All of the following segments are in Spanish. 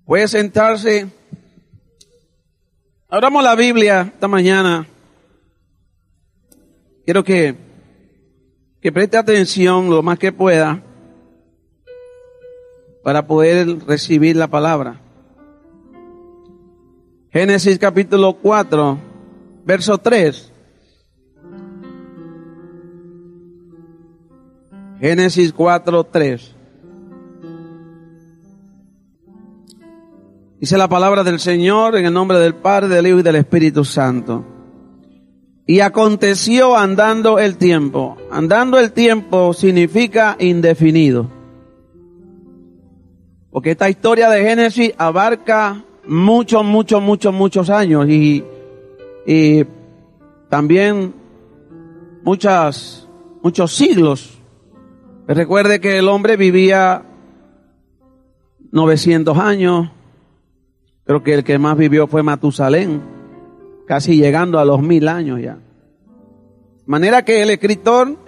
Puede sentarse. Abramos la Biblia esta mañana. Quiero que preste atención lo más que pueda para poder recibir la palabra. Génesis capítulo 4, verso 3. Génesis 4, 3. Dice la palabra del Señor en el nombre del Padre, del Hijo y del Espíritu Santo. Y aconteció andando el tiempo. Andando el tiempo significa indefinido. Porque esta historia de Génesis abarca muchos años y también muchos siglos. Recuerde que el hombre vivía 900 años. Creo que el que más vivió fue Matusalén, casi llegando a los 1000 años ya. De manera que el escritor,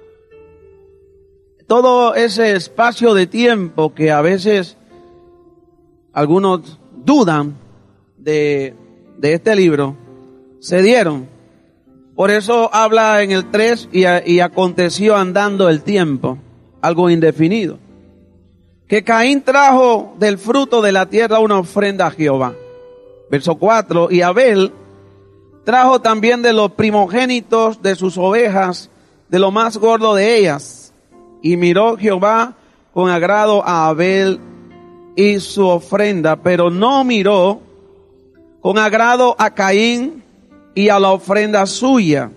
todo ese espacio de tiempo que a veces algunos dudan de este libro, se dieron. Por eso habla en el 3 y aconteció andando el tiempo, algo indefinido. Que Caín trajo del fruto de la tierra una ofrenda a Jehová. Verso 4, y Abel trajo también de los primogénitos de sus ovejas, de lo más gordo de ellas. Y miró Jehová con agrado a Abel y su ofrenda, pero no miró con agrado a Caín y a la ofrenda suya.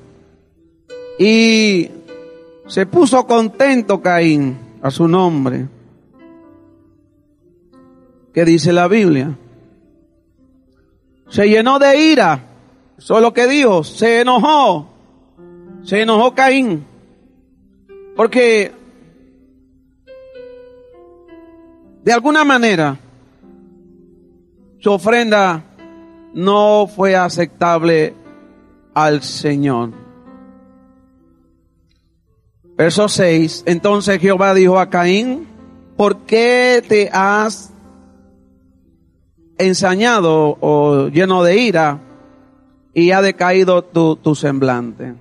Y se puso contento Caín a su nombre. ¿Qué dice la Biblia? Se llenó de ira. Eso es lo que dijo. Se enojó Caín. Porque de alguna manera su ofrenda no fue aceptable al Señor. Verso 6. Entonces Jehová dijo a Caín: ¿por qué te has ensañado o lleno de ira y ha decaído tu semblante?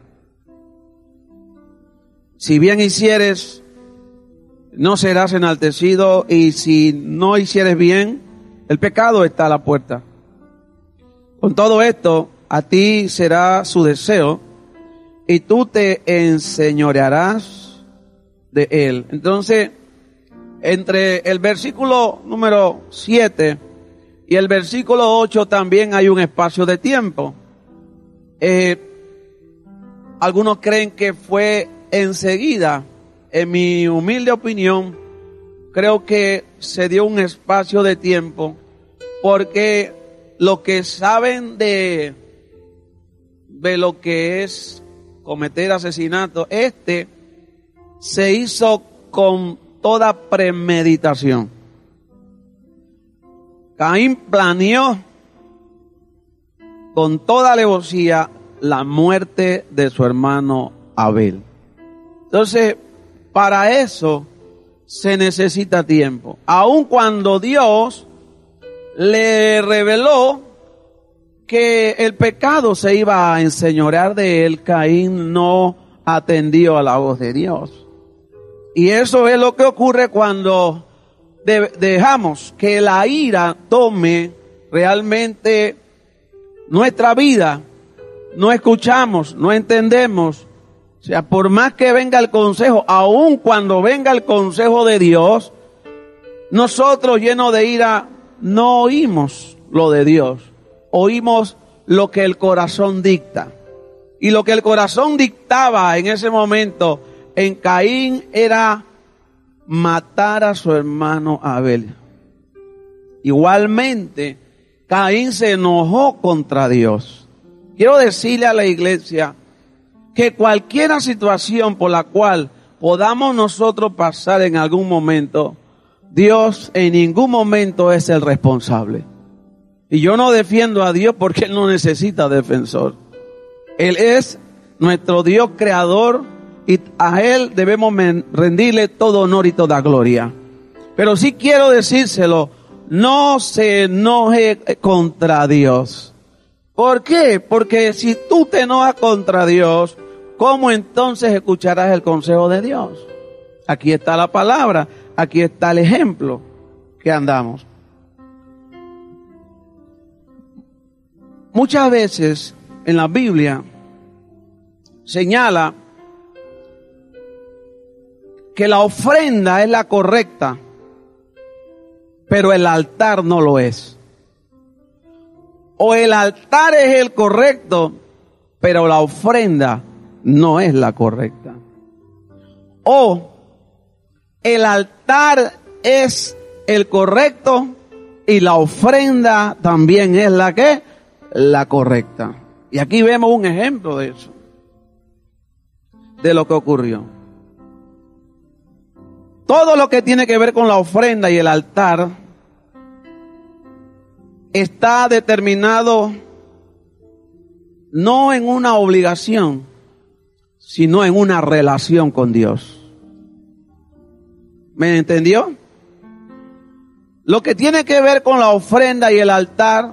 Si bien hicieres, no serás enaltecido, y si no hicieres bien, el pecado está a la puerta. Con todo esto, a ti será su deseo y tú te enseñorearás de él. Entonces, entre el versículo número 7 y el versículo 8 también hay un espacio de tiempo. Algunos creen que fue enseguida. En mi humilde opinión, creo que se dio un espacio de tiempo, porque los que saben de lo que es cometer asesinato, se hizo con toda premeditación. Caín planeó con toda alevosía la muerte de su hermano Abel. Entonces, para eso se necesita tiempo. Aun cuando Dios le reveló que el pecado se iba a enseñorear de él, Caín no atendió a la voz de Dios. Y eso es lo que ocurre cuando dejamos que la ira tome realmente nuestra vida. No escuchamos, no entendemos. O sea, por más que venga el consejo, aun cuando venga el consejo de Dios, nosotros llenos de ira no oímos lo de Dios. Oímos lo que el corazón dicta. Y lo que el corazón dictaba en ese momento en Caín era matar a su hermano Abel. Igualmente, Caín se enojó contra Dios. Quiero decirle a la iglesia que cualquier situación por la cual podamos nosotros pasar en algún momento, Dios en ningún momento es el responsable. Y yo no defiendo a Dios porque Él no necesita defensor. Él es nuestro Dios creador y a Él debemos rendirle todo honor y toda gloria. Pero sí quiero decírselo, no se enoje contra Dios. ¿Por qué? Porque si tú te enojas contra Dios, ¿cómo entonces escucharás el consejo de Dios? Aquí está la palabra, aquí está el ejemplo que andamos. Muchas veces en la Biblia señala que la ofrenda es la correcta, pero el altar no lo es. O el altar es el correcto, pero la ofrenda no es la correcta. O el altar es el correcto y la ofrenda también es la que la correcta. Y aquí vemos un ejemplo de eso, de lo que ocurrió. Todo lo que tiene que ver con la ofrenda y el altar está determinado no en una obligación, sino en una relación con Dios. ¿Me entendió? Lo que tiene que ver con la ofrenda y el altar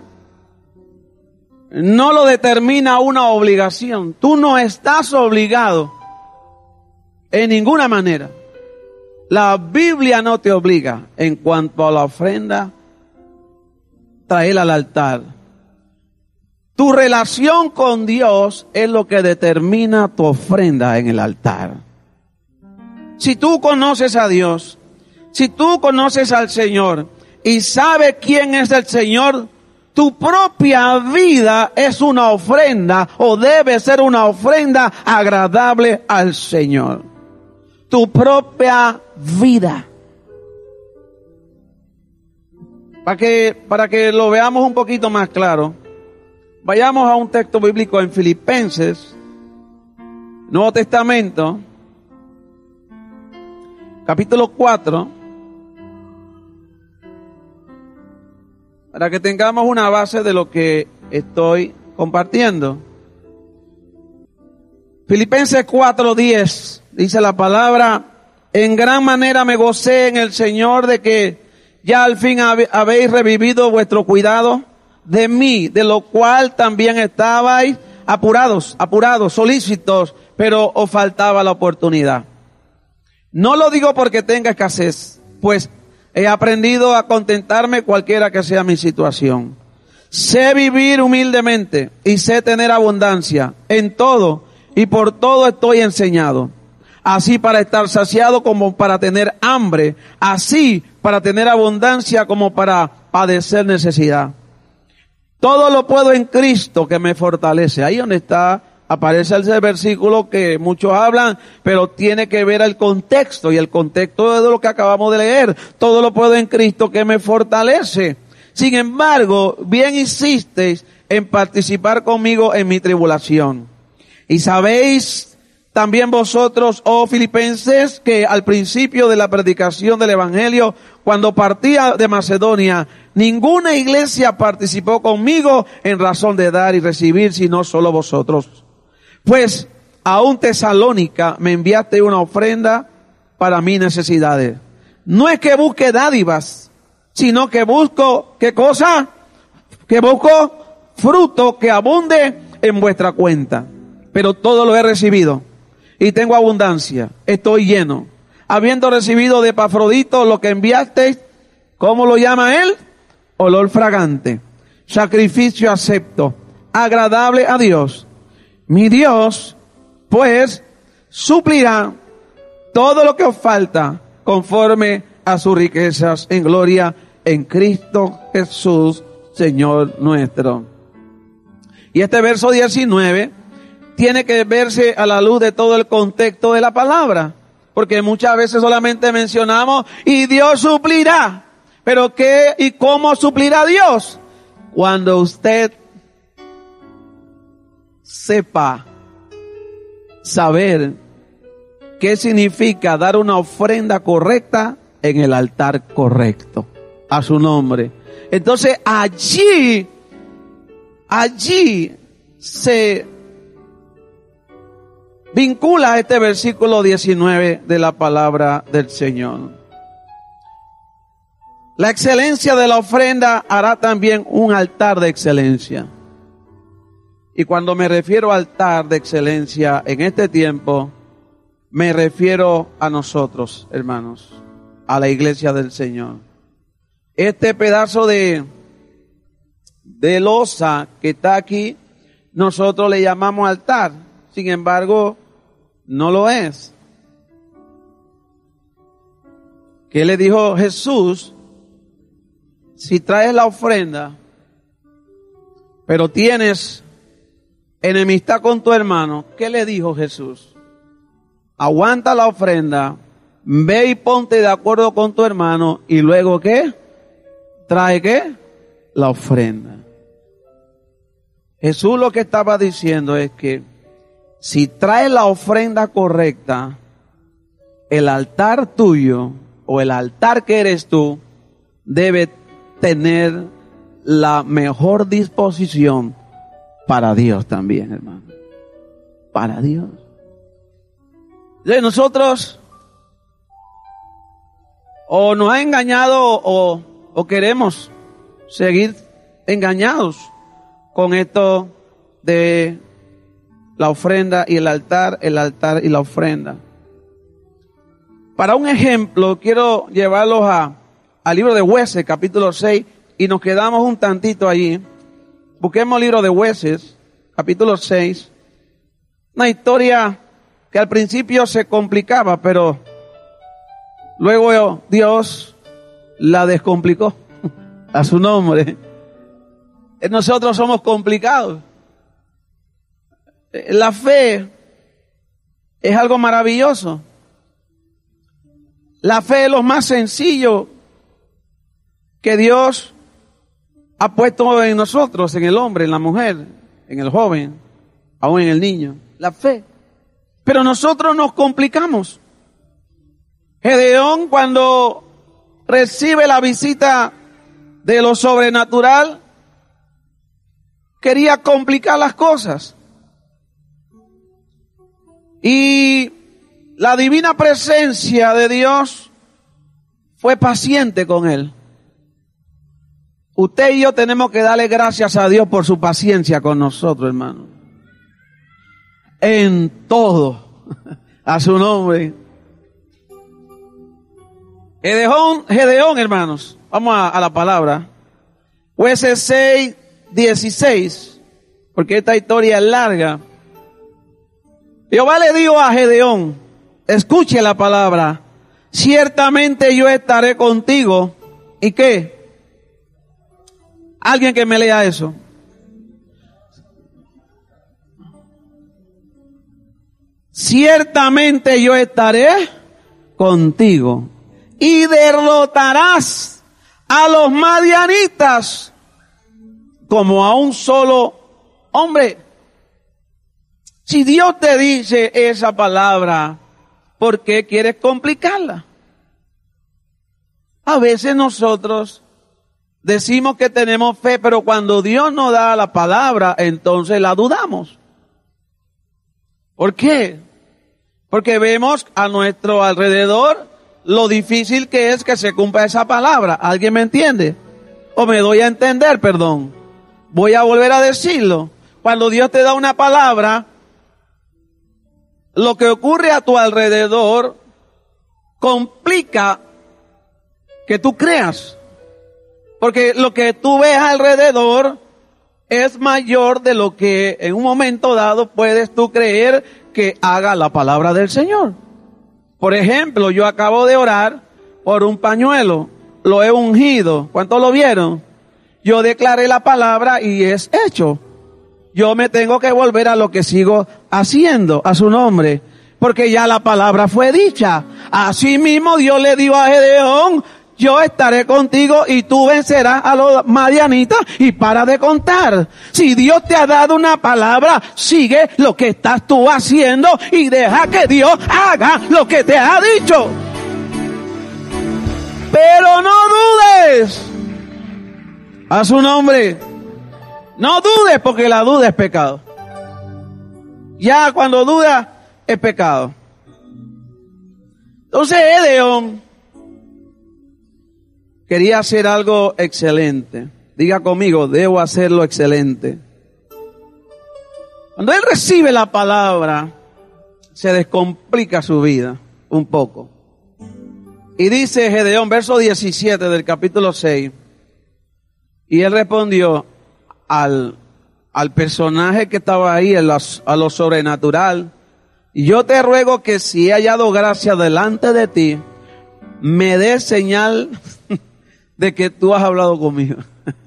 no lo determina una obligación. Tú no estás obligado en ninguna manera. La Biblia no te obliga en cuanto a la ofrenda, traerla al altar. Tu relación con Dios es lo que determina tu ofrenda en el altar. Si tú conoces a Dios, si tú conoces al Señor y sabes quién es el Señor, tu propia vida es una ofrenda o debe ser una ofrenda agradable al Señor. Tu propia vida. Para que lo veamos un poquito más claro, vayamos a un texto bíblico en Filipenses, Nuevo Testamento, capítulo 4, para que tengamos una base de lo que estoy compartiendo. Filipenses 4:10 dice la palabra: en gran manera me gocé en el Señor de que ya al fin habéis revivido vuestro cuidado de mí, de lo cual también estabais apurados, solícitos, pero os faltaba la oportunidad. No lo digo porque tenga escasez, pues he aprendido a contentarme cualquiera que sea mi situación. Sé vivir humildemente y sé tener abundancia en todo y por todo estoy enseñado. Así para estar saciado como para tener hambre, así para tener abundancia como para padecer necesidad. Todo lo puedo en Cristo que me fortalece. Ahí donde está, aparece ese versículo que muchos hablan, pero tiene que ver el contexto, y el contexto es de lo que acabamos de leer. Todo lo puedo en Cristo que me fortalece. Sin embargo, bien hicisteis en participar conmigo en mi tribulación. Y sabéis también vosotros, oh filipenses, que al principio de la predicación del evangelio, cuando partía de Macedonia, ninguna iglesia participó conmigo en razón de dar y recibir, sino solo vosotros. Pues aún Tesalónica me enviaste una ofrenda para mis necesidades. No es que busque dádivas, sino que busco, ¿qué cosa? Que busco fruto que abunde en vuestra cuenta. Pero todo lo he recibido y tengo abundancia, estoy lleno. Habiendo recibido de Epafrodito lo que enviasteis, ¿cómo lo llama él? Olor fragante, sacrificio acepto, agradable a Dios. Mi Dios, pues, suplirá todo lo que os falta conforme a sus riquezas en gloria en Cristo Jesús, Señor nuestro. Y este verso 19 tiene que verse a la luz de todo el contexto de la palabra, porque muchas veces solamente mencionamos y Dios suplirá. Pero ¿qué y cómo suplirá Dios? Cuando usted sepa saber qué significa dar una ofrenda correcta en el altar correcto a su nombre. Entonces allí se vincula este versículo 19 de la palabra del Señor. La excelencia de la ofrenda hará también un altar de excelencia. Y cuando me refiero a altar de excelencia en este tiempo, me refiero a nosotros, hermanos, a la iglesia del Señor. Este pedazo de losa que está aquí, nosotros le llamamos altar. Sin embargo, no lo es. ¿Qué le dijo Jesús? Si traes la ofrenda, pero tienes enemistad con tu hermano, ¿qué le dijo Jesús? Aguanta la ofrenda, ve y ponte de acuerdo con tu hermano, y luego ¿qué? Trae ¿qué? La ofrenda. Jesús lo que estaba diciendo es que si traes la ofrenda correcta, el altar tuyo o el altar que eres tú debe tener la mejor disposición para Dios también, hermano. Para Dios. Entonces nosotros o nos ha engañado o queremos seguir engañados con esto de la ofrenda y el altar y la ofrenda. Para un ejemplo, quiero llevarlos al libro de Jueces, capítulo 6, y nos quedamos un tantito allí. Busquemos el libro de Jueces, capítulo 6. Una historia que al principio se complicaba, pero luego Dios la descomplicó a su nombre. Nosotros somos complicados. La fe es algo maravilloso. La fe es lo más sencillo que Dios ha puesto en nosotros, en el hombre, en la mujer, en el joven, aún en el niño. La fe. Pero nosotros nos complicamos. Gedeón, cuando recibe la visita de lo sobrenatural, quería complicar las cosas. Y la divina presencia de Dios fue paciente con él. Usted y yo tenemos que darle gracias a Dios por su paciencia con nosotros, hermano. En todo, a su nombre. Gedeón, hermanos, vamos a la palabra. Jueces 6, 16, porque esta historia es larga. Jehová le dijo a Gedeón, escuche la palabra, ciertamente yo estaré contigo. ¿Y qué? Alguien que me lea eso. Ciertamente yo estaré contigo y derrotarás a los madianitas como a un solo hombre. Si Dios te dice esa palabra, ¿por qué quieres complicarla? A veces nosotros decimos que tenemos fe, pero cuando Dios nos da la palabra, entonces la dudamos. ¿Por qué? Porque vemos a nuestro alrededor lo difícil que es que se cumpla esa palabra. ¿Alguien me entiende? O me doy a entender, perdón. Voy a volver a decirlo. Cuando Dios te da una palabra, lo que ocurre a tu alrededor complica que tú creas. Porque lo que tú ves alrededor es mayor de lo que en un momento dado puedes tú creer que haga la palabra del Señor. Por ejemplo, yo acabo de orar por un pañuelo, lo he ungido. ¿Cuántos lo vieron? Yo declaré la palabra y es hecho. Yo me tengo que volver a lo que sigo haciendo, a su nombre, porque ya la palabra fue dicha. Así mismo Dios le dijo a Gedeón, yo estaré contigo y tú vencerás a los madianitas, y para de contar. Si Dios te ha dado una palabra, sigue lo que estás tú haciendo y deja que Dios haga lo que te ha dicho. Pero no dudes. A su nombre. No dudes, porque la duda es pecado. Ya cuando dudas es pecado. Entonces Gedeón quería hacer algo excelente. Diga conmigo, debo hacerlo excelente. Cuando él recibe la palabra, se descomplica su vida un poco. Y dice Gedeón, verso 17 del capítulo 6, y él respondió al personaje que estaba ahí, a lo sobrenatural: yo te ruego que si he hallado gracia delante de ti, me des señal de que tú has hablado conmigo.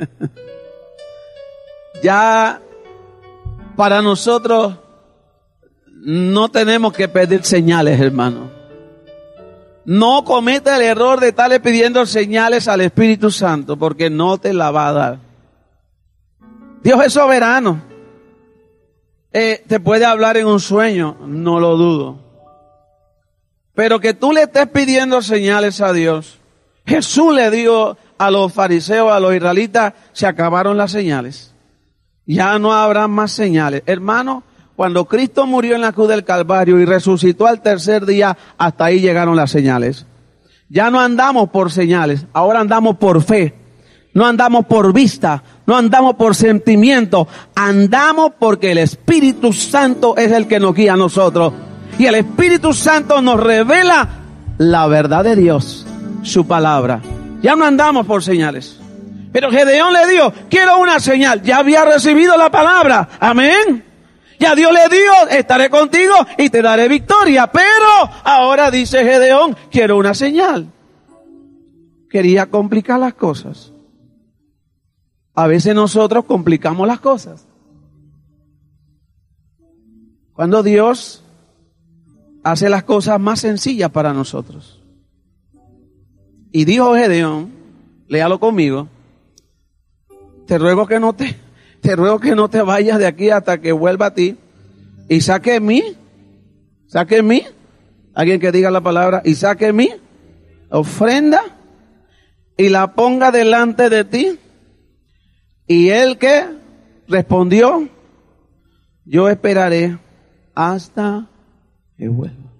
Ya para nosotros no tenemos que pedir señales, hermano. No cometa el error de estarle pidiendo señales al Espíritu Santo, porque no te la va a dar. Dios es soberano. Te puede hablar en un sueño, no lo dudo. Pero que tú le estés pidiendo señales a Dios. Jesús le dio a los fariseos, a los israelitas, se acabaron las señales. Ya no habrá más señales. Hermano, cuando Cristo murió en la cruz del Calvario y resucitó al tercer día, hasta ahí llegaron las señales. Ya no andamos por señales, ahora andamos por fe. No andamos por vista, no andamos por sentimiento, andamos porque el Espíritu Santo es el que nos guía a nosotros. Y el Espíritu Santo nos revela la verdad de Dios, su palabra. Ya no andamos por señales. Pero Gedeón le dijo, quiero una señal. Ya había recibido la palabra. Amén. Ya Dios le dijo, estaré contigo y te daré victoria. Pero ahora dice Gedeón, quiero una señal. Quería complicar las cosas. A veces nosotros complicamos las cosas. Cuando Dios hace las cosas más sencillas para nosotros. Y dijo Gedeón, léalo conmigo, te ruego que no te vayas de aquí hasta que vuelva a ti y saque mí, alguien que diga la palabra, y saque mi ofrenda y la ponga delante de ti. Y él que respondió, yo esperaré hasta que vuelva.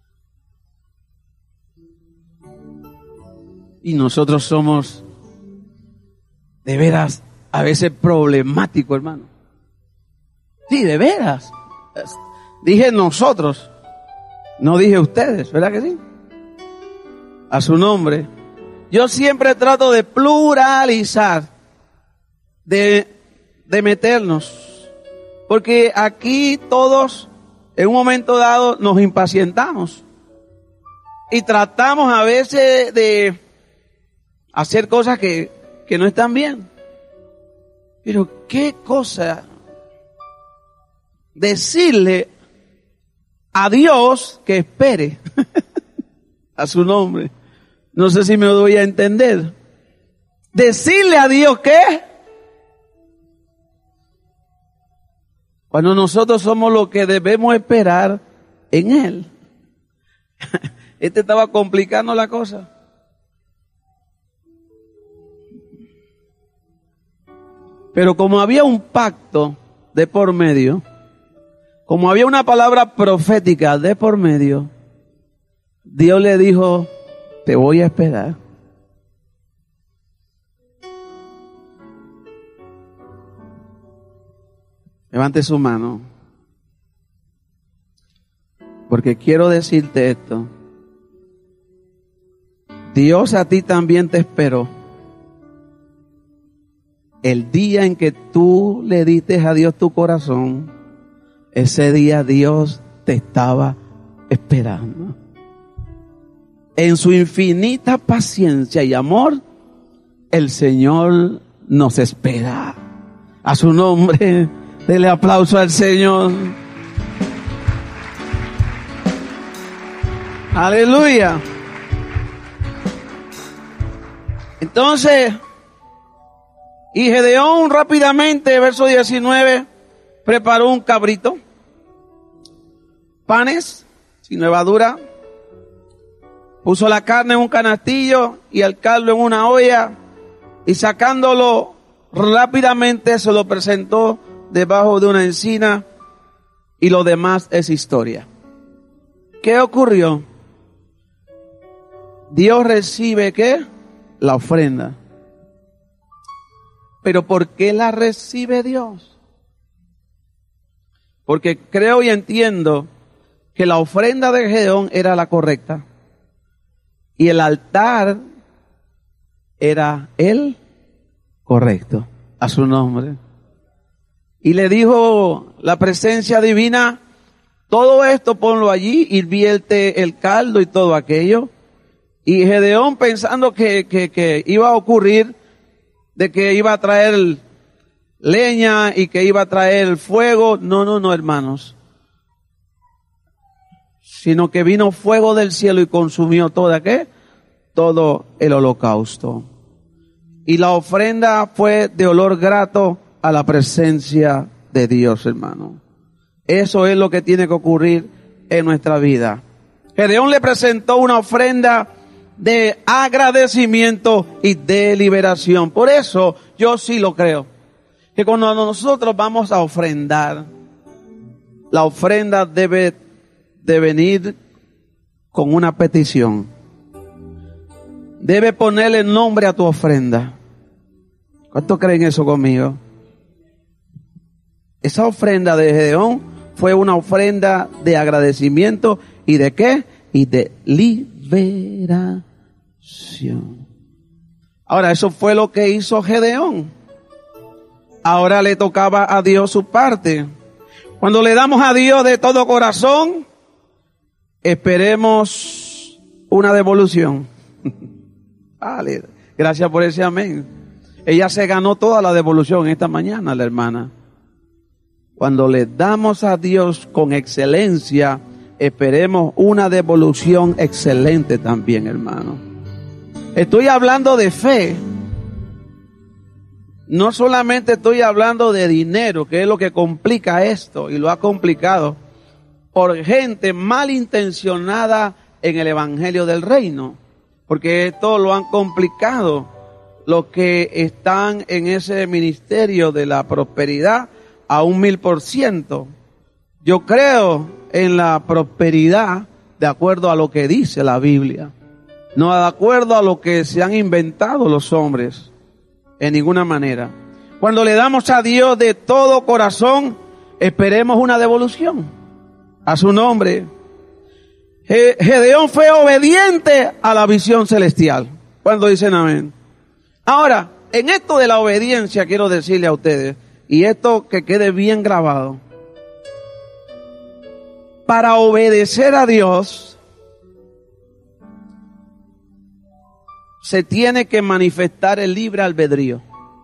Y nosotros somos de veras a veces problemáticos, hermano. Sí, de veras. Dije nosotros, no dije ustedes, ¿verdad que sí? A su nombre. Yo siempre trato de pluralizar, de meternos, porque aquí todos en un momento dado nos impacientamos y tratamos a veces de hacer cosas que no están bien. Pero qué cosa decirle a Dios que espere a su nombre. No sé si me doy a entender. Decirle a Dios que cuando nosotros somos los que debemos esperar en Él. Estaba complicando la cosa. Pero como había un pacto de por medio, como había una palabra profética de por medio, Dios le dijo, te voy a esperar. Levante su mano, porque quiero decirte esto. Dios a ti también te esperó. El día en que tú le diste a Dios tu corazón, ese día Dios te estaba esperando. En su infinita paciencia y amor, el Señor nos espera. A su nombre, dele aplauso al Señor. Aleluya. Entonces, y Gedeón rápidamente, verso 19, preparó un cabrito, panes sin levadura, puso la carne en un canastillo y el caldo en una olla, y sacándolo rápidamente se lo presentó debajo de una encina, y lo demás es historia. ¿Qué ocurrió? Dios recibe, ¿qué? la ofrenda. Pero ¿por qué la recibe Dios? Porque creo y entiendo que la ofrenda de Gedeón era la correcta y el altar era el correcto, a su nombre. Y le dijo la presencia divina: todo esto ponlo allí y vierte el caldo y todo aquello. Y Gedeón, pensando que iba a ocurrir, de que iba a traer leña y que iba a traer fuego, no, hermanos, sino que vino fuego del cielo y consumió todo el holocausto. Y la ofrenda fue de olor grato a la presencia de Dios, hermano. Eso es lo que tiene que ocurrir en nuestra vida. Gedeón le presentó una ofrenda de agradecimiento y de liberación. Por eso yo sí lo creo, que cuando nosotros vamos a ofrendar, la ofrenda debe de venir con una petición. Debe ponerle nombre a tu ofrenda. ¿Cuántos creen eso conmigo? Esa ofrenda de Gedeón fue una ofrenda de agradecimiento y de ¿qué? Y de liberación. Ahora, eso fue lo que hizo Gedeón. Ahora le tocaba a Dios su parte. Cuando le damos a Dios de todo corazón, esperemos una devolución. Vale, gracias por ese amén. Ella se ganó toda la devolución esta mañana, la hermana. Cuando le damos a Dios con excelencia, esperemos una devolución excelente también, hermano. Estoy hablando de fe. No solamente estoy hablando de dinero, que es lo que complica esto y lo ha complicado por gente malintencionada en el evangelio del reino, porque esto lo han complicado los que están en ese ministerio de la prosperidad a 1000%. Yo creo en la prosperidad de acuerdo a lo que dice la Biblia, no de acuerdo a lo que se han inventado los hombres, en ninguna manera. Cuando le damos a Dios de todo corazón, esperemos una devolución a su nombre. Gedeón fue obediente a la visión celestial. ¿Cuándo dicen amén? Ahora, en esto de la obediencia quiero decirle a ustedes, y esto que quede bien grabado: para obedecer a Dios se tiene que manifestar el libre albedrío.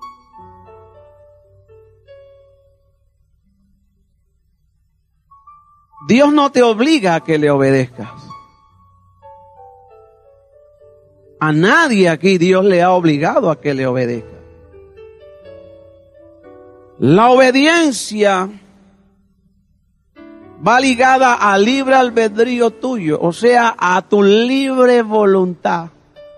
Dios no te obliga a que le obedezcas. A nadie aquí Dios le ha obligado a que le obedezca. La obediencia va ligada al libre albedrío tuyo, o sea, a tu libre voluntad.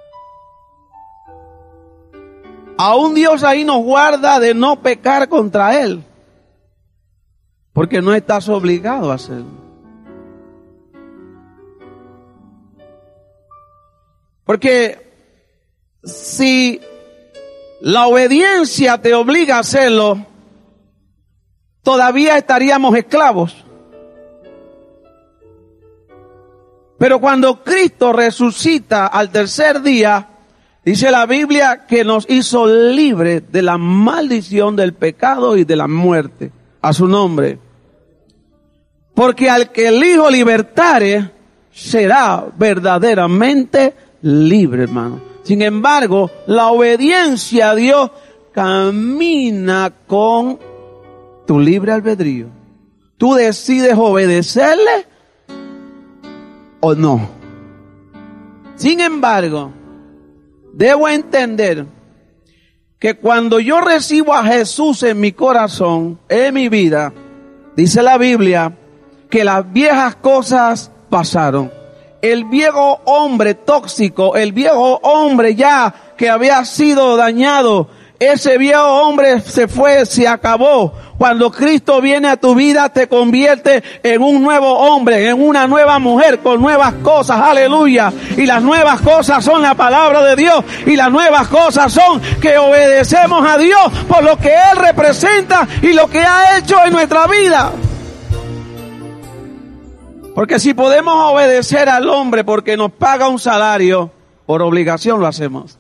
Aún Dios ahí nos guarda de no pecar contra Él, porque no estás obligado a hacerlo. Porque si la obediencia te obliga a hacerlo, todavía estaríamos esclavos. Pero cuando Cristo resucita al tercer día, dice la Biblia que nos hizo libres de la maldición del pecado y de la muerte. A su nombre. Porque al que el Hijo libertare, será verdaderamente libre, hermano. Sin embargo, la obediencia a Dios camina con tu libre albedrío. Tú decides obedecerle o no. Sin embargo, debo entender que cuando yo recibo a Jesús en mi corazón, en mi vida, dice la Biblia que las viejas cosas pasaron. El viejo hombre tóxico, el viejo hombre ya que había sido dañado, ese viejo hombre se fue, se acabó. Cuando Cristo viene a tu vida, te convierte en un nuevo hombre, en una nueva mujer con nuevas cosas. Aleluya. Y las nuevas cosas son la palabra de Dios. Y las nuevas cosas son que obedecemos a Dios por lo que Él representa y lo que ha hecho en nuestra vida. Porque si podemos obedecer al hombre porque nos paga un salario, por obligación lo hacemos.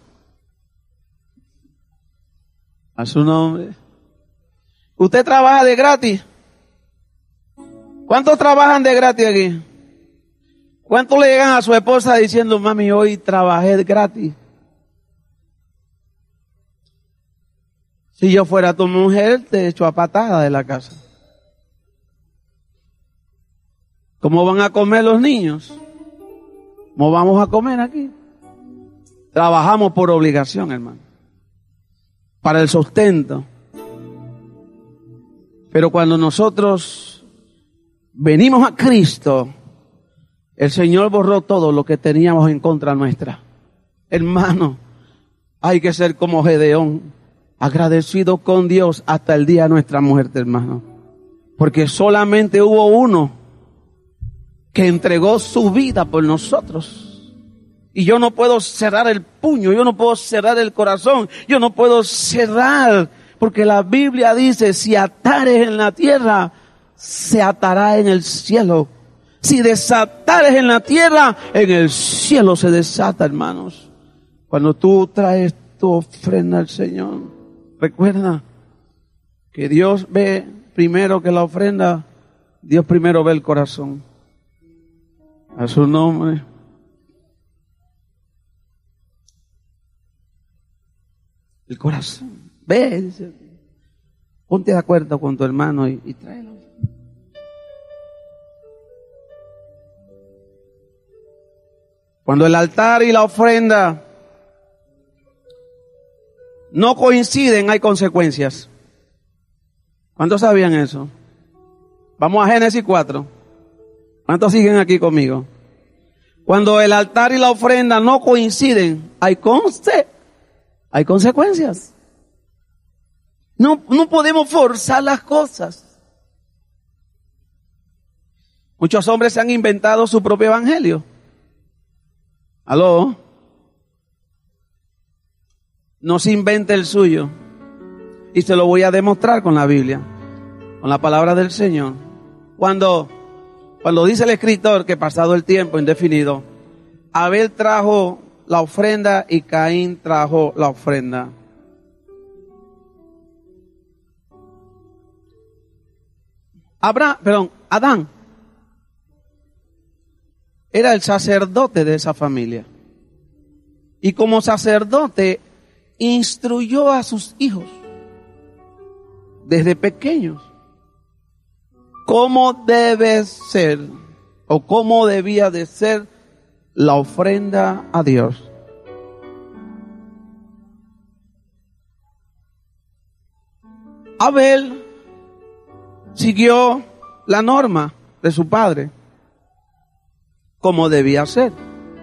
A su nombre. ¿Usted trabaja de gratis? ¿Cuántos trabajan de gratis aquí? ¿Cuántos le llegan a su esposa diciendo, mami, hoy trabajé de gratis? Si yo fuera tu mujer, te echo a patada de la casa. ¿Cómo van a comer los niños? ¿Cómo vamos a comer aquí? Trabajamos por obligación, hermano. Para el sustento. Pero cuando nosotros venimos a Cristo, el Señor borró todo lo que teníamos en contra nuestra. Hermano, hay que ser como Gedeón, agradecido con Dios hasta el día de nuestra muerte, hermano. Porque solamente hubo uno que entregó su vida por nosotros. Y yo no puedo cerrar el puño, yo no puedo cerrar el corazón, yo no puedo cerrar, porque la Biblia dice, si atares en la tierra, se atará en el cielo. Si desatares en la tierra, en el cielo se desata, hermanos. Cuando tú traes tu ofrenda al Señor, recuerda que Dios ve primero que la ofrenda, Dios primero ve el corazón. A su nombre. El corazón. Ve, dice, ponte de acuerdo con tu hermano y tráelo. Cuando el altar y la ofrenda no coinciden, hay consecuencias. ¿Cuántos sabían eso? Vamos a Génesis 4. ¿Cuántos siguen aquí conmigo? Cuando el altar y la ofrenda no coinciden, hay consecuencias. No podemos forzar las cosas. Muchos hombres se han inventado su propio evangelio. ¿Aló? No se invente el suyo. Y se lo voy a demostrar con la Biblia, con la palabra del Señor. Cuando dice el escritor que pasado el tiempo indefinido, Abel trajo la ofrenda y Caín trajo la ofrenda. Adán era el sacerdote de esa familia. Y como sacerdote instruyó a sus hijos desde pequeños cómo debe ser o cómo debía de ser la ofrenda a Dios. Abel siguió la norma de su padre, como debía ser.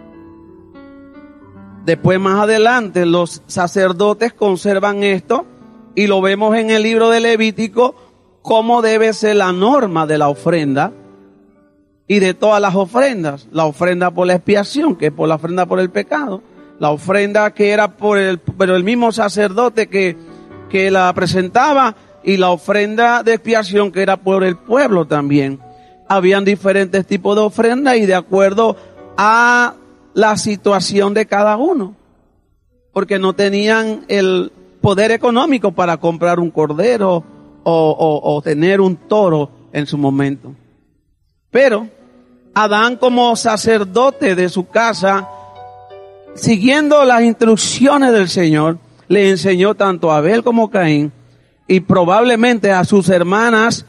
Después, más adelante, los sacerdotes conservan esto y lo vemos en el libro de Levítico, cómo debe ser la norma de la ofrenda y de todas las ofrendas. La ofrenda por la expiación, que es por la ofrenda por el pecado. La ofrenda que era pero el mismo sacerdote que la presentaba, y la ofrenda de expiación que era por el pueblo también. Habían diferentes tipos de ofrenda y de acuerdo a la situación de cada uno, porque no tenían el poder económico para comprar un cordero o tener un toro en su momento. Pero Adán, como sacerdote de su casa, siguiendo las instrucciones del Señor, le enseñó tanto a Abel como a Caín, y probablemente a sus hermanas,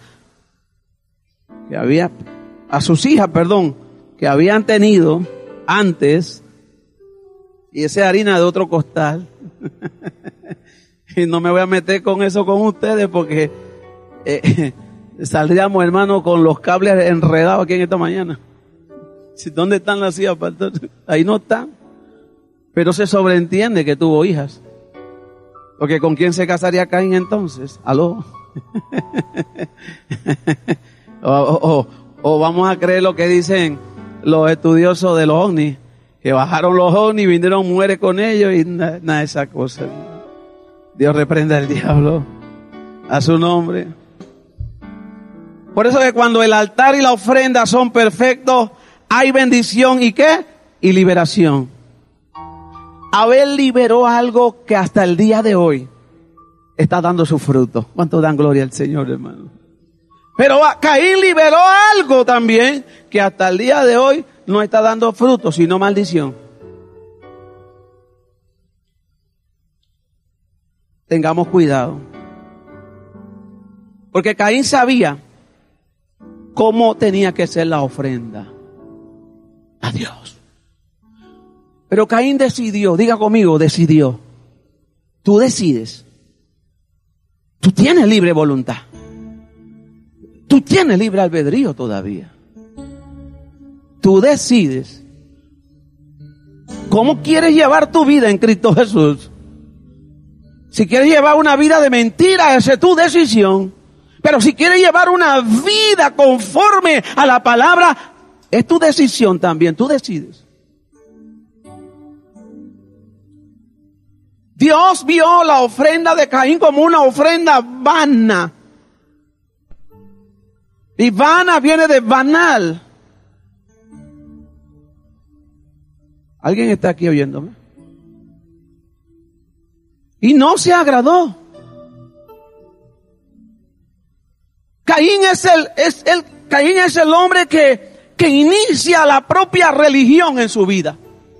a sus hijas, que habían tenido antes, y esa harina de otro costal. Y no me voy a meter con eso con ustedes porque saldríamos, hermano, con los cables enredados aquí en esta mañana. ¿Dónde están las hijas, pastor? Ahí no están. Pero se sobreentiende que tuvo hijas. Porque ¿con quién se casaría Caín entonces? ¿Aló? o vamos a creer lo que dicen los estudiosos de los ovnis, que bajaron los ovnis, vinieron mujeres con ellos y nada de esa cosa. Dios reprenda al diablo a su nombre. Por eso que cuando el altar y la ofrenda son perfectos, hay bendición y ¿qué? Y liberación. Abel liberó algo que hasta el día de hoy está dando su fruto. ¿Cuánto dan gloria al Señor, hermano? Pero Caín liberó algo también que hasta el día de hoy no está dando fruto, sino maldición. Tengamos cuidado. Porque Caín sabía cómo tenía que ser la ofrenda a Dios. Pero Caín decidió, diga conmigo, decidió. Tú decides. Tú tienes libre voluntad. Tú tienes libre albedrío todavía. Tú decides cómo quieres llevar tu vida en Cristo Jesús. Si quieres llevar una vida de mentira, esa es tu decisión. Pero si quieres llevar una vida conforme a la palabra, es tu decisión también, tú decides. Dios vio la ofrenda de Caín como una ofrenda vana. Y vana viene de banal. ¿Alguien está aquí oyéndome? Y no se agradó. Caín es el hombre que inicia la propia religión en su vida.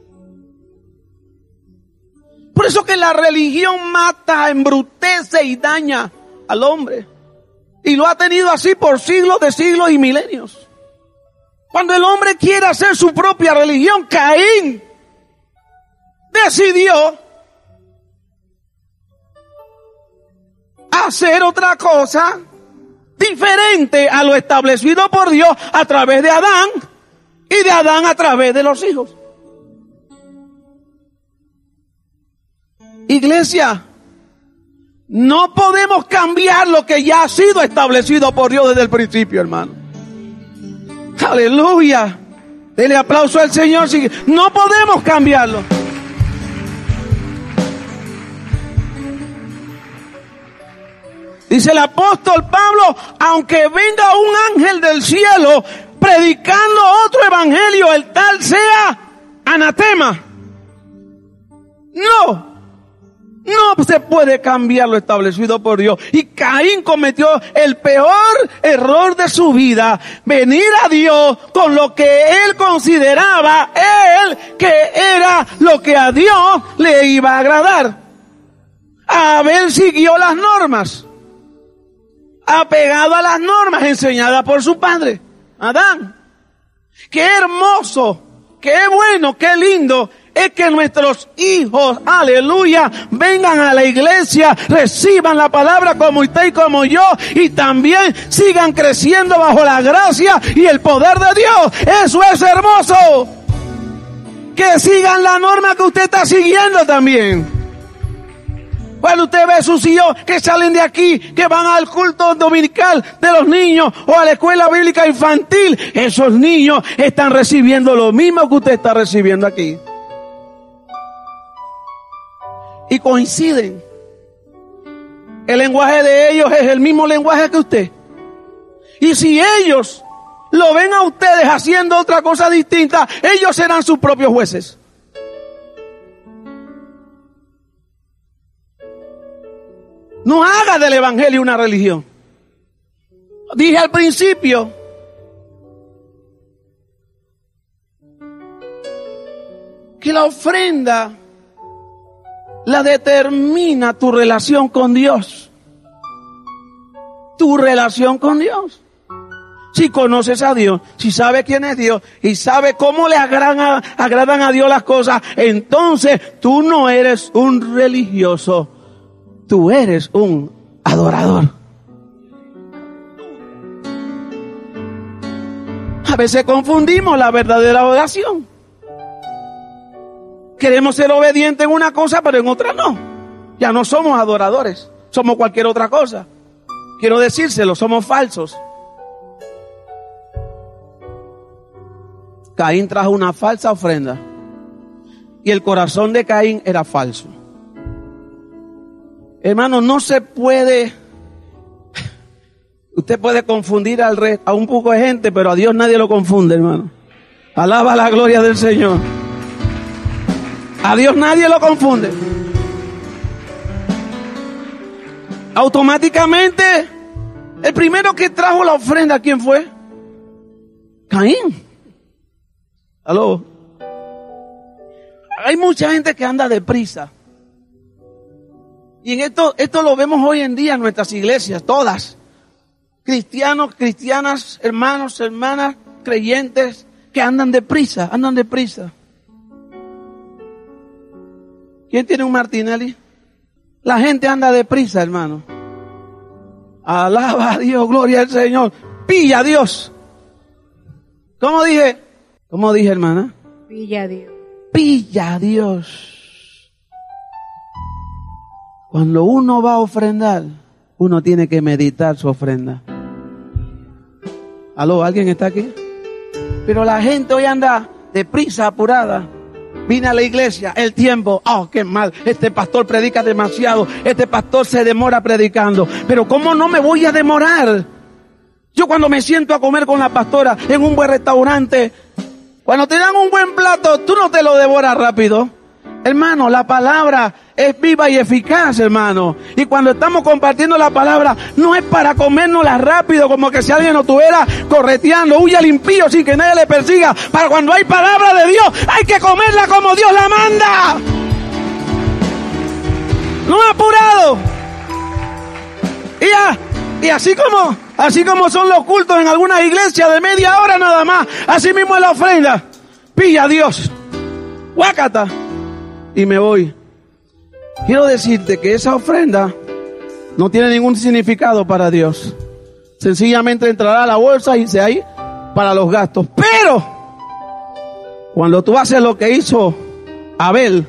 Por eso que la religión mata, embrutece y daña al hombre. Y lo ha tenido así por siglos de siglos y milenios. Cuando el hombre quiere hacer su propia religión, Caín decidió hacer otra cosa diferente a lo establecido por Dios a través de Adán y de Adán a través de los hijos. Iglesia, no podemos cambiar lo que ya ha sido establecido por Dios desde el principio, hermano. Aleluya. Dele aplauso al Señor. No podemos cambiarlo. Dice el apóstol Pablo, aunque venga un ángel del cielo predicando otro evangelio, el tal sea anatema. No se puede cambiar lo establecido por Dios. Y Caín cometió el peor error de su vida. Venir a Dios con lo que él consideraba que era lo que a Dios le iba a agradar. Abel siguió las normas, apegado a las normas enseñadas por su padre, Adán. Qué hermoso, qué bueno, qué lindo es que nuestros hijos, aleluya, vengan a la iglesia, reciban la palabra como usted y como yo, y también sigan creciendo bajo la gracia y el poder de Dios. Eso es hermoso. Que sigan la norma que usted está siguiendo también. Cuando usted ve a sus hijos que salen de aquí, que van al culto dominical de los niños o a la escuela bíblica infantil, esos niños están recibiendo lo mismo que usted está recibiendo aquí. Y coinciden. El lenguaje de ellos es el mismo lenguaje que usted. Y si ellos lo ven a ustedes haciendo otra cosa distinta, ellos serán sus propios jueces. No haga del evangelio una religión. Dije al principio que la ofrenda la determina tu relación con Dios. Tu relación con Dios. Si conoces a Dios, si sabes quién es Dios y sabes cómo le agradan a Dios las cosas, entonces tú no eres un religioso, tú eres un adorador. A veces confundimos la verdadera oración. Queremos ser obedientes en una cosa, pero en otra no. Ya no somos adoradores, somos cualquier otra cosa. Quiero decírselo, somos falsos. Caín trajo una falsa ofrenda y el corazón de Caín era falso. Hermano, no se puede, usted puede confundir a un poco de gente, pero a Dios nadie lo confunde, hermano. Alaba la gloria del Señor. A Dios nadie lo confunde. Automáticamente, el primero que trajo la ofrenda, ¿quién fue? Caín. ¿Aló? Hay mucha gente que anda deprisa. Y en esto lo vemos hoy en día en nuestras iglesias, todas. Cristianos, cristianas, hermanos, hermanas, creyentes que andan deprisa, andan deprisa. ¿Quién tiene un Martinelli? La gente anda deprisa, hermano. Alaba a Dios, gloria al Señor. Pilla a Dios. ¿Cómo dije? ¿Cómo dije, hermana? Pilla a Dios. Pilla a Dios. Cuando uno va a ofrendar, uno tiene que meditar su ofrenda. ¿Aló? ¿Alguien está aquí? Pero la gente hoy anda deprisa, apurada. Vine a la iglesia, el tiempo, qué mal, este pastor predica demasiado, este pastor se demora predicando. Pero ¿cómo no me voy a demorar? Yo cuando me siento a comer con la pastora en un buen restaurante, cuando te dan un buen plato, tú no te lo devoras rápido. Hermano, la palabra es viva y eficaz, hermano. Y cuando estamos compartiendo la palabra, no es para comérnosla rápido, como que si alguien nos estuviera correteando. Huye al impío sin que nadie le persiga. Para cuando hay palabra de Dios, hay que comerla como Dios la manda. No apurado. Y así como son los cultos en algunas iglesias de media hora nada más, así mismo es la ofrenda. Pilla a Dios. Guácata. Y me voy. Quiero decirte que esa ofrenda no tiene ningún significado para Dios. Sencillamente entrará a la bolsa y se ahí para los gastos. Pero cuando tú haces lo que hizo Abel,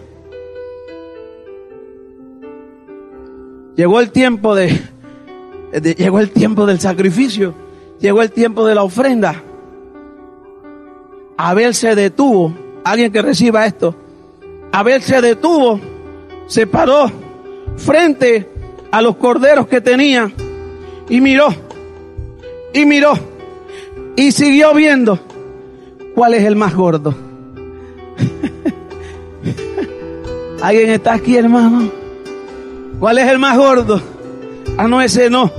llegó el tiempo llegó el tiempo del sacrificio, llegó el tiempo de la ofrenda. Abel se detuvo. Alguien que reciba esto. Abel se detuvo, se paró frente a los corderos que tenía y miró y siguió viendo cuál es el más gordo. ¿Alguien está aquí, hermano? ¿Cuál es el más gordo? No, ese no.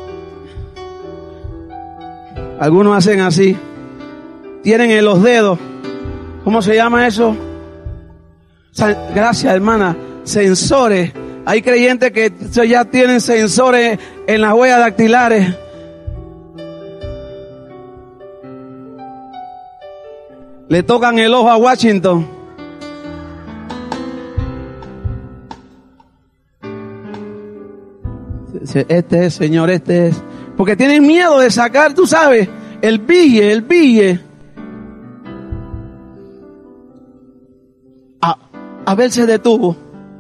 Algunos hacen así, tienen en los dedos, ¿cómo se llama eso? Gracias, hermana. Sensores. Hay creyentes que ya tienen sensores en las huellas dactilares. Le tocan el ojo a Washington. Este es, Señor, este es. Porque tienen miedo de sacar, tú sabes, el bille. Abel se detuvo.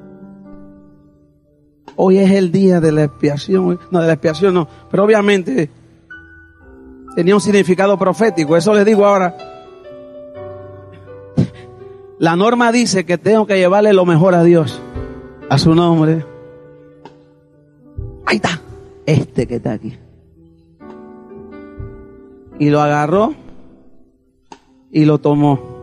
Hoy es el día de la expiación. No, de la expiación no. Pero obviamente tenía un significado profético. Eso les digo ahora. La norma dice que tengo que llevarle lo mejor a Dios. A su nombre. Ahí está. Este que está aquí. Y lo agarró. Y lo tomó.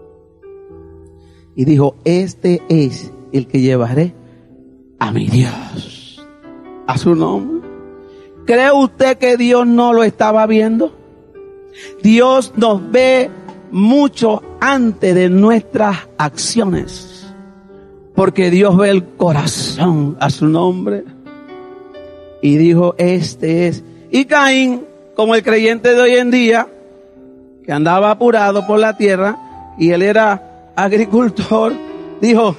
Y dijo, este es el que llevaré a mi Dios. A su nombre. ¿Cree usted que Dios no lo estaba viendo? Dios nos ve mucho antes de nuestras acciones. Porque Dios ve el corazón. A su nombre. Y dijo, este es. Y Caín, como el creyente de hoy en día, que andaba apurado por la tierra, y él era agricultor, dijo,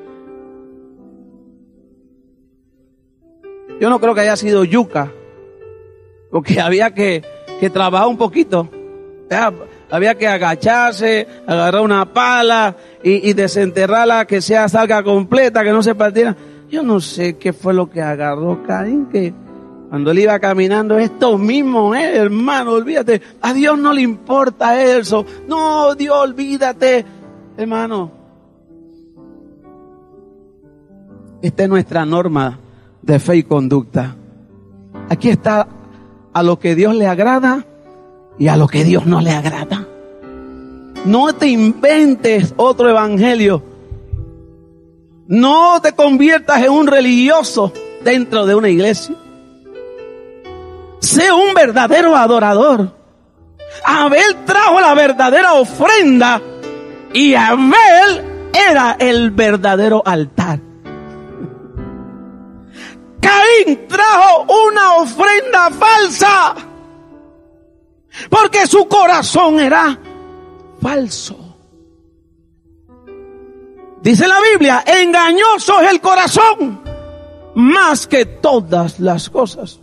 yo no creo que haya sido yuca, porque había que trabajar un poquito, había que agacharse, agarrar una pala y desenterrarla, que salga completa, que no se partiera. Yo no sé qué fue lo que agarró Caín, que cuando él iba caminando, esto mismo, hermano, olvídate, a Dios no le importa eso. No, Dios, olvídate, hermano. Esta es nuestra norma de fe y conducta. Aquí está a lo que Dios le agrada y a lo que Dios no le agrada. No te inventes otro evangelio. No te conviertas en un religioso dentro de una iglesia. Sé un verdadero adorador. Abel trajo la verdadera ofrenda y Abel era el verdadero altar. Caín trajo una ofrenda falsa porque su corazón era falso. Dice la Biblia, engañoso es el corazón más que todas las cosas.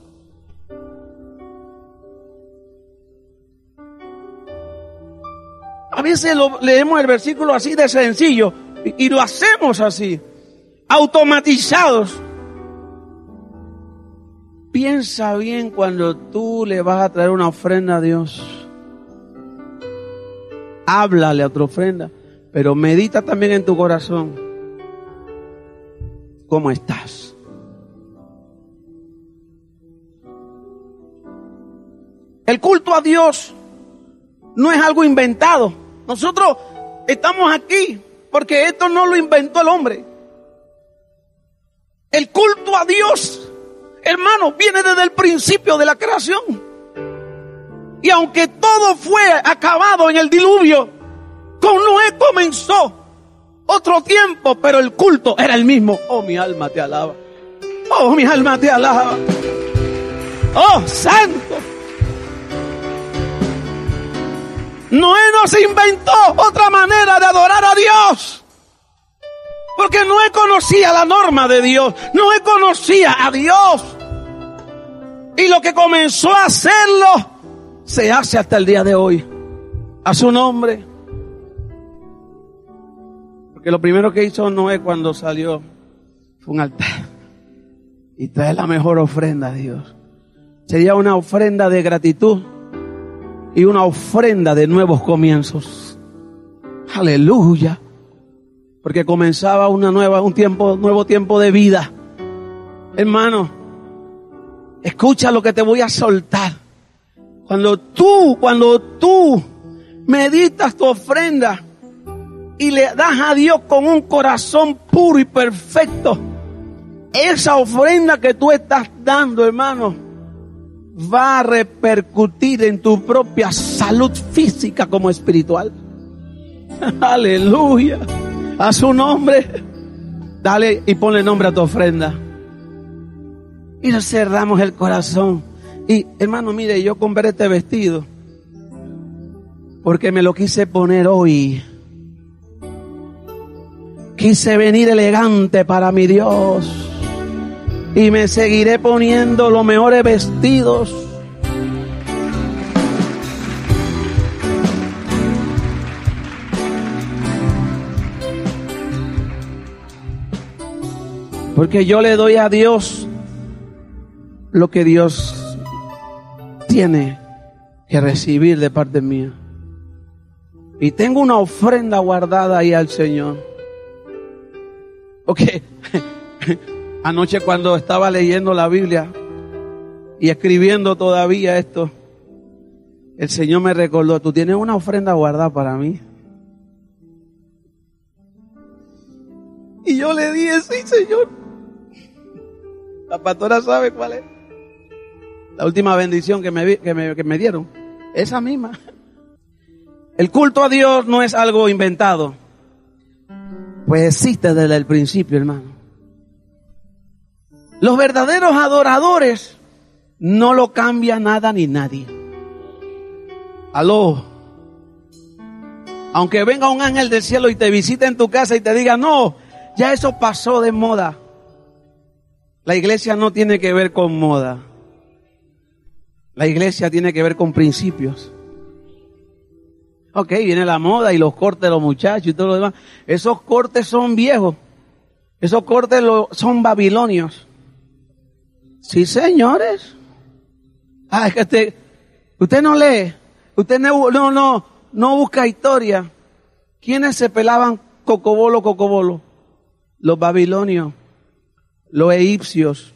A veces leemos el versículo así de sencillo y lo hacemos así, automatizados. Piensa bien cuando tú le vas a traer una ofrenda a Dios. Háblale a tu ofrenda, pero medita también en tu corazón. ¿Cómo estás? El culto a Dios no es algo inventado. Nosotros estamos aquí porque esto no lo inventó el hombre. El culto a Dios, hermano, viene desde el principio de la creación. Y aunque todo fue acabado en el diluvio, con Noé comenzó otro tiempo, pero el culto era el mismo. Oh, mi alma te alaba. Oh, mi alma te alaba. Oh, santo. Noé no se inventó otra manera de adorar a Dios. Porque Noé conocía la norma de Dios. Noé conocía a Dios. Y lo que comenzó a hacerlo, se hace hasta el día de hoy. A su nombre. Porque lo primero que hizo Noé cuando salió fue un altar. Y trae la mejor ofrenda a Dios. Sería una ofrenda de gratitud y una ofrenda de nuevos comienzos. Aleluya. Porque comenzaba un nuevo tiempo de vida. Hermano, escucha lo que te voy a soltar. Cuando tú meditas tu ofrenda y le das a Dios con un corazón puro y perfecto, esa ofrenda que tú estás dando, hermano, va a repercutir en tu propia salud física como espiritual. Aleluya. A su nombre. Dale y ponle nombre a tu ofrenda. Y nos cerramos el corazón. Y hermano, mire, yo compré este vestido porque me lo quise poner hoy. Quise venir elegante para mi Dios. Y me seguiré poniendo los mejores vestidos. Porque yo le doy a Dios lo que Dios tiene que recibir de parte mía. Y tengo una ofrenda guardada ahí al Señor. Ok. Anoche cuando estaba leyendo la Biblia y escribiendo todavía esto, el Señor me recordó, tú tienes una ofrenda guardada para mí. Y yo le dije, sí, Señor. La pastora sabe cuál es. La última bendición que me dieron. Esa misma. El culto a Dios no es algo inventado. Pues existe desde el principio, hermano. Los verdaderos adoradores no lo cambia nada ni nadie. Aló. Aunque venga un ángel del cielo y te visite en tu casa y te diga, no, ya eso pasó de moda. La iglesia no tiene que ver con moda. La iglesia tiene que ver con principios. Ok, viene la moda y los cortes de los muchachos y todo lo demás. Esos cortes son viejos. Esos cortes son babilonios. Sí, señores. Ah, es que usted no lee. Usted no busca historia. ¿Quiénes se pelaban cocobolo? Los babilonios, los egipcios,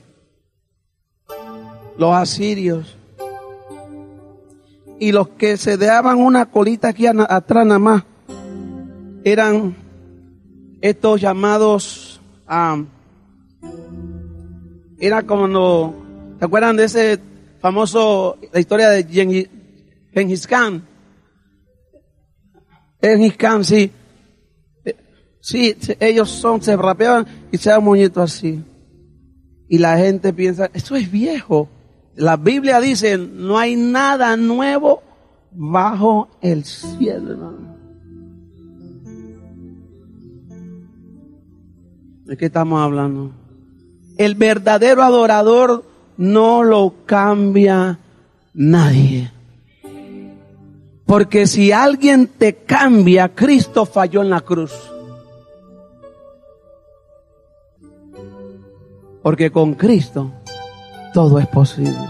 los asirios. Y los que se daban una colita aquí atrás nada más eran estos llamados, era como, ¿se acuerdan de ese famoso, la historia de Gengis Khan? Gengis Khan, sí. Sí, ellos se rapeaban y se daban moñitos así. Y la gente piensa, esto es viejo. La Biblia dice, no hay nada nuevo bajo el cielo, hermano. ¿De qué estamos hablando? El verdadero adorador no lo cambia nadie. Porque si alguien te cambia, Cristo falló en la cruz. Porque con Cristo todo es posible.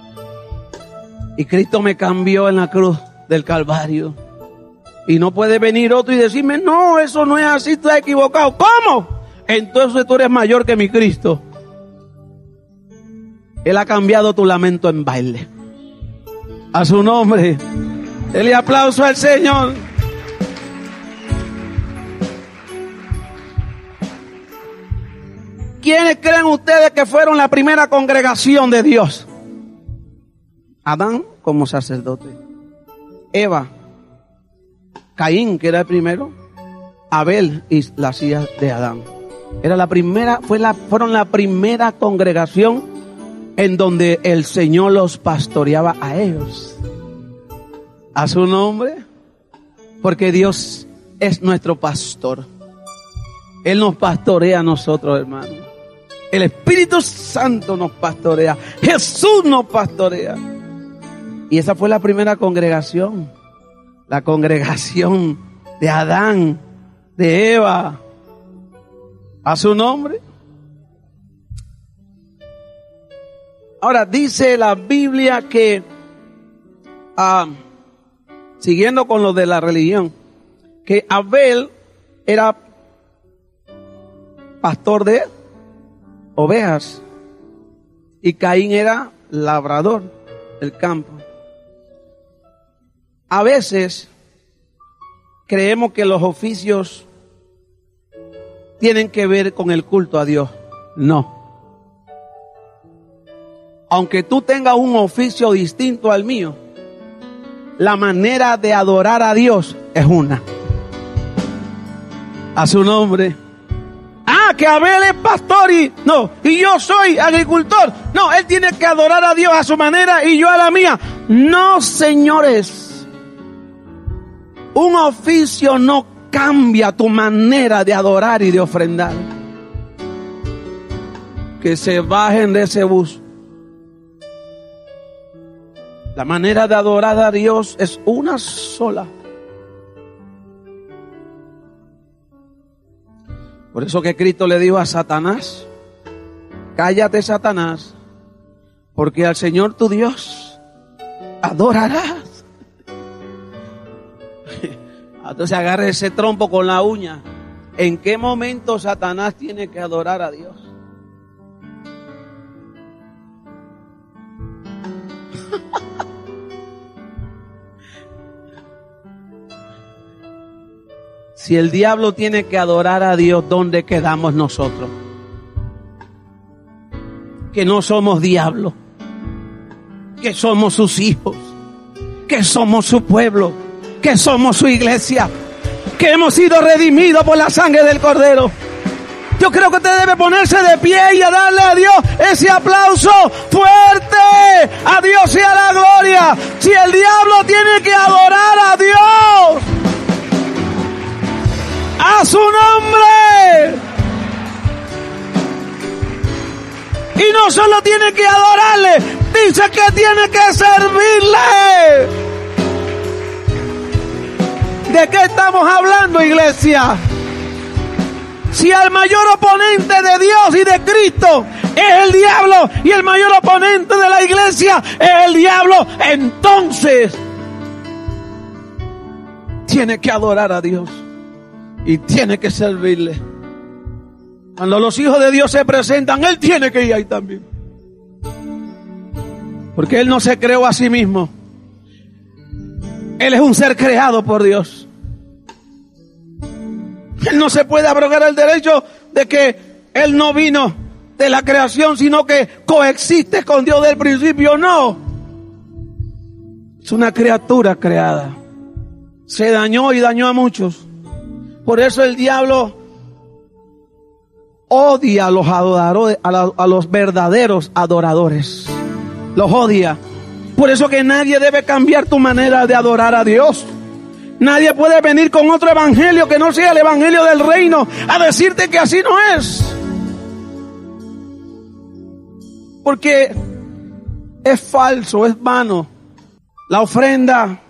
Y Cristo me cambió en la cruz del Calvario. Y no puede venir otro y decirme, no, eso no es así, tú estás equivocado. ¿Cómo? Entonces tú eres mayor que mi Cristo. Él ha cambiado tu lamento en baile. A su nombre. Dele aplauso al Señor. ¿Quiénes creen ustedes que fueron la primera congregación de Dios? Adán como sacerdote, Eva, Caín, que era el primero, Abel y las hijas de Adán. Era la primera, fueron la primera congregación en donde el Señor los pastoreaba a ellos. A su nombre, porque Dios es nuestro pastor. Él nos pastorea a nosotros, hermanos. El Espíritu Santo nos pastorea. Jesús nos pastorea. Y esa fue la primera congregación. La congregación de Adán, de Eva. A su nombre. Ahora dice la Biblia que, siguiendo con lo de la religión, que Abel era pastor de ovejas y Caín era labrador del campo. A veces creemos que los oficios tienen que ver con el culto a Dios. No. Aunque tú tengas un oficio distinto al mío, la manera de adorar a Dios es una. A su nombre. Que Abel es pastor y yo soy agricultor. No, él tiene que adorar a Dios a su manera y yo a la mía. No, señores. Un oficio no cambia tu manera de adorar y de ofrendar. Que se bajen de ese bus. La manera de adorar a Dios es una sola. Por eso que Cristo le dijo a Satanás, cállate, Satanás, porque al Señor tu Dios adorarás. Entonces agarre ese trompo con la uña. ¿En qué momento Satanás tiene que adorar a Dios? Si el diablo tiene que adorar a Dios, ¿dónde quedamos nosotros? Que no somos diablo, que somos sus hijos, que somos su pueblo, que somos su iglesia, que hemos sido redimidos por la sangre del Cordero. Yo creo que usted debe ponerse de pie y a darle a Dios ese aplauso fuerte. A Dios sea la gloria. Si el diablo tiene que adorar a Dios, a su nombre. Y no solo tiene que adorarle, dice que tiene que servirle. ¿De qué estamos hablando, iglesia? Si el mayor oponente de Dios y de Cristo es el diablo y el mayor oponente de la iglesia es el diablo, entonces tiene que adorar a Dios y tiene que servirle. Cuando los hijos de Dios se presentan, Él tiene que ir ahí también. Porque Él no se creó a sí mismo. Él es un ser creado por Dios. Él no se puede abrogar el derecho de que Él no vino de la creación, sino que coexiste con Dios del principio. No. Es una criatura creada. Se dañó y dañó a muchos. Por eso el diablo odia a los adoradores, a los verdaderos adoradores. Los odia. Por eso que nadie debe cambiar tu manera de adorar a Dios. Nadie puede venir con otro evangelio que no sea el evangelio del reino a decirte que así no es. Porque es falso, es vano. La ofrenda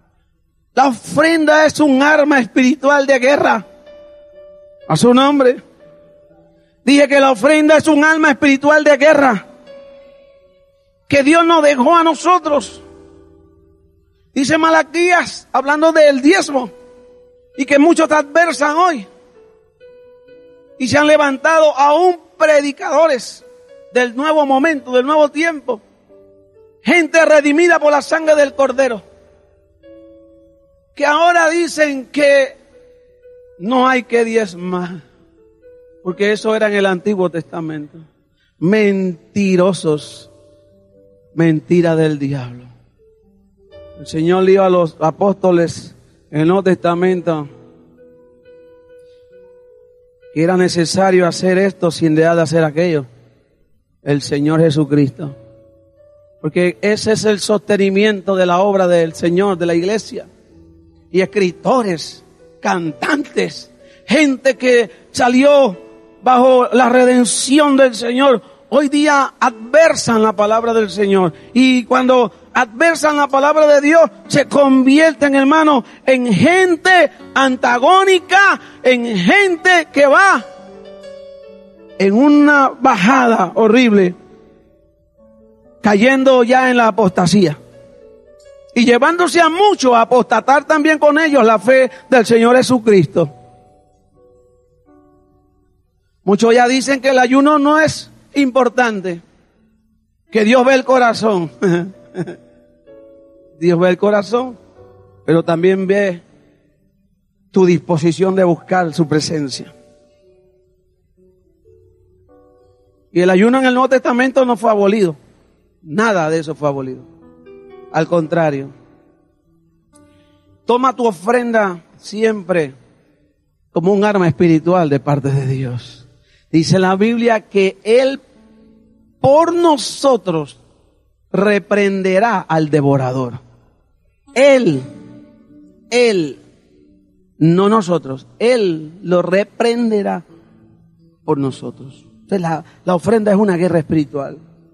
es un arma espiritual de guerra. A su nombre. Dije que la ofrenda es un arma espiritual de guerra que Dios nos dejó a nosotros. Dice Malaquías, hablando del diezmo, y que muchos te adversan hoy. Y se han levantado aún predicadores del nuevo momento, del nuevo tiempo. Gente redimida por la sangre del Cordero. Que ahora dicen que no hay que diezmar. Porque eso era en el Antiguo Testamento. Mentirosos. Mentira del diablo. El Señor le dijo a los apóstoles en el Nuevo Testamento que era necesario hacer esto sin dejar de hacer aquello. El Señor Jesucristo. Porque ese es el sostenimiento de la obra del Señor, de la iglesia. Y escritores, cantantes, gente que salió bajo la redención del Señor, hoy día adversan la palabra del Señor. Y cuando adversan la palabra de Dios, se convierten, hermanos, en gente antagónica, en gente que va en una bajada horrible, cayendo ya en la apostasía. Y llevándose a muchos a apostatar también con ellos la fe del Señor Jesucristo. Muchos ya dicen que el ayuno no es importante, que Dios ve el corazón. Dios ve el corazón, pero también ve tu disposición de buscar su presencia. Y el ayuno en el Nuevo Testamento no fue abolido. Nada de eso fue abolido. Al contrario. Toma tu ofrenda siempre como un arma espiritual de parte de Dios. Dice la Biblia que Él por nosotros reprenderá al devorador. Él, no nosotros. Él lo reprenderá por nosotros. Entonces la ofrenda es una guerra espiritual.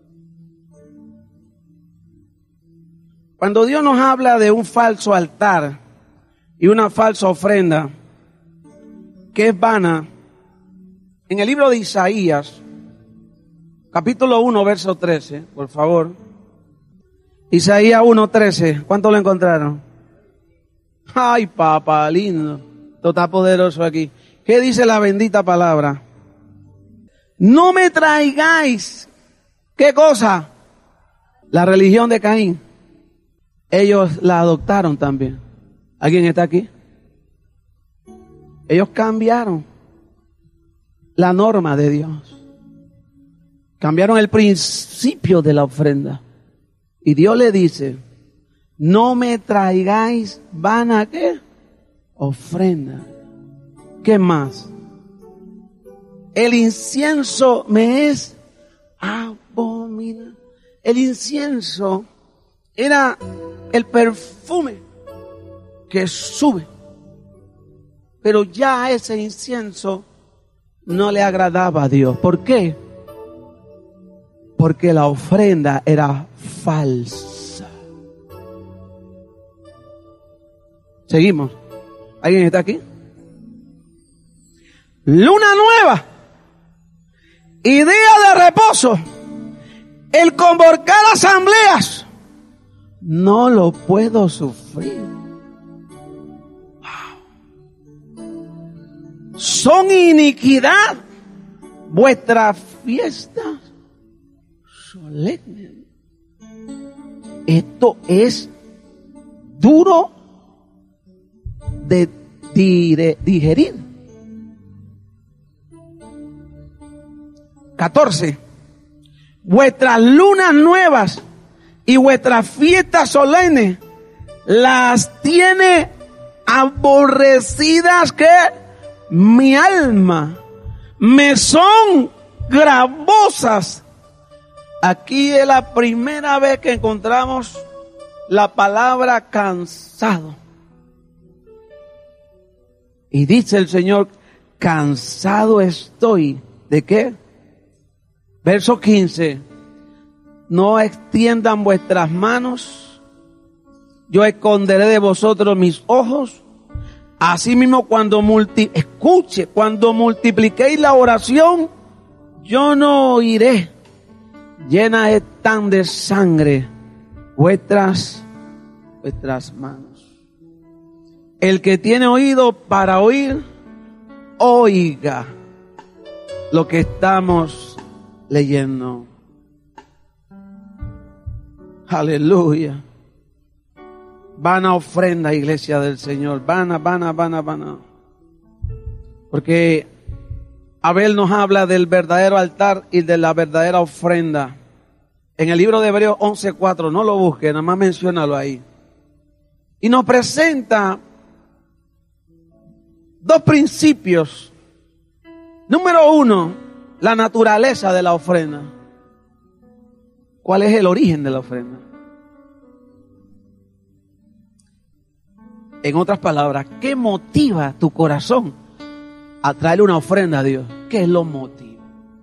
Cuando Dios nos habla de un falso altar y una falsa ofrenda que es vana, en el libro de Isaías, capítulo 1, verso 13, por favor. Isaías 1:13, ¿cuánto lo encontraron? Ay, papá, lindo. Esto está poderoso aquí. ¿Qué dice la bendita palabra? No me traigáis, ¿qué cosa? La religión de Caín. Ellos la adoptaron también. ¿Alguien está aquí? Ellos cambiaron la norma de Dios. Cambiaron el principio de la ofrenda. Y Dios le dice, no me traigáis vana, ¿qué? Ofrenda. ¿Qué más? El incienso me es abominable. El incienso era el perfume que sube. Pero ya ese incienso no le agradaba a Dios. ¿Por qué? Porque la ofrenda era falsa. Seguimos. ¿Alguien está aquí? luna nueva y día de reposo, el convocar asambleas, no lo puedo sufrir. Wow. Son iniquidad vuestras fiestas solemnes. Esto es duro de digerir. 14. Vuestras lunas nuevas y vuestras fiestas solemnes las tiene aborrecidas que mi alma. Me son gravosas. Aquí es la primera vez que encontramos la palabra cansado. Y dice el Señor, cansado estoy. ¿De qué? Verso 15. No extiendan vuestras manos. Yo esconderé de vosotros mis ojos. Asimismo, cuando multipliquéis la oración, yo no oiré. Llenas están de sangre vuestras manos. El que tiene oído para oír, oiga lo que estamos leyendo. Aleluya. Van a ofrenda, iglesia del Señor. Van a. Porque Abel nos habla del verdadero altar y de la verdadera ofrenda. En el libro de Hebreos 11:4, no lo busquen, nada más menciónalo ahí. Y nos presenta dos principios. Número 1, la naturaleza de la ofrenda. ¿Cuál es el origen de la ofrenda? En otras palabras, ¿qué motiva tu corazón a traerle una ofrenda a Dios? ¿Qué lo motiva?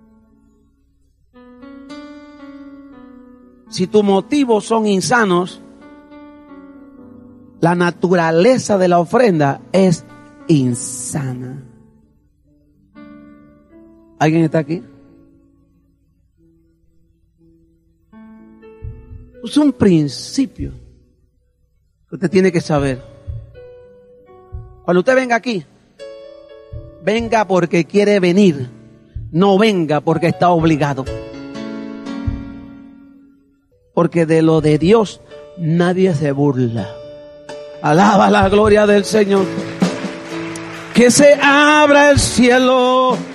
Si tus motivos son insanos, la naturaleza de la ofrenda es insana. ¿Alguien está aquí? Es un principio que usted tiene que saber. Cuando usted venga aquí, venga porque quiere venir, no venga porque está obligado. Porque de lo de Dios nadie se burla. Alaba la gloria del Señor. Que se abra el cielo